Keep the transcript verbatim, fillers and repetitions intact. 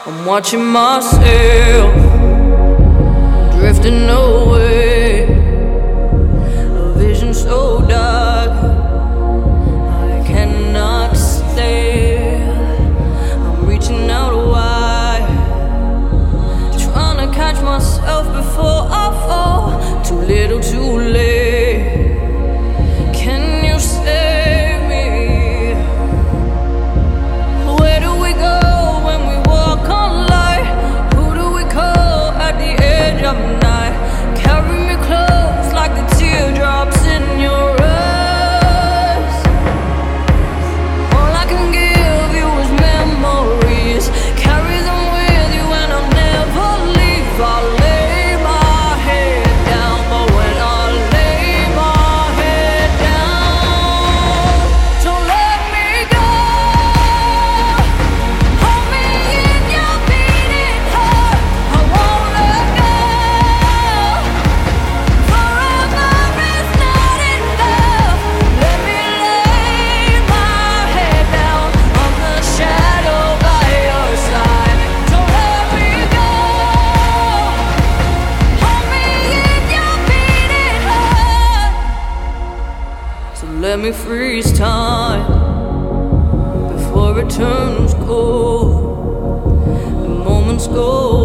I'm watching myself drifting away, a vision so dark I cannot stay. I'm reaching out wide, trying to catch myself before I fall. Too little, too late. Can you save me? Where do we go when we walk on light? Who do we call at the edge of night? Carry me close like the teardrops in your eyes. All I can give you is memories. Carry them with you and I'll never leave. I'll lay my head down, but when I lay my head down, don't let me go. Hold me in your beating heart, I won't let go. Forever is not enough. Let me lay my head down on the shadow by your side. Don't let me go. Hold me in your beating heart. So let me freeze time before it turns cold. The moments go